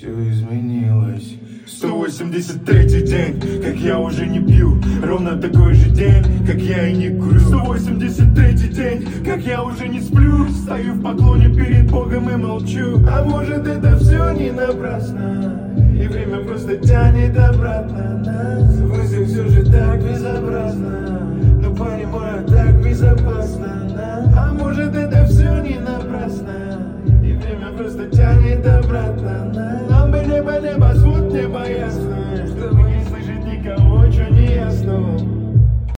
все изменилось. 183-й день, как я уже не пью. Ровно такой же день, как я и не курю. 183-й день, как я уже не сплю. Стою в поклоне перед Богом и молчу. А может это все не напрасно, и время просто тянет обратно нас. В мыслях все же так безобразно, но понимаю, так безопасно нам. А может это все не напрасно, и время просто тянет обратно нас.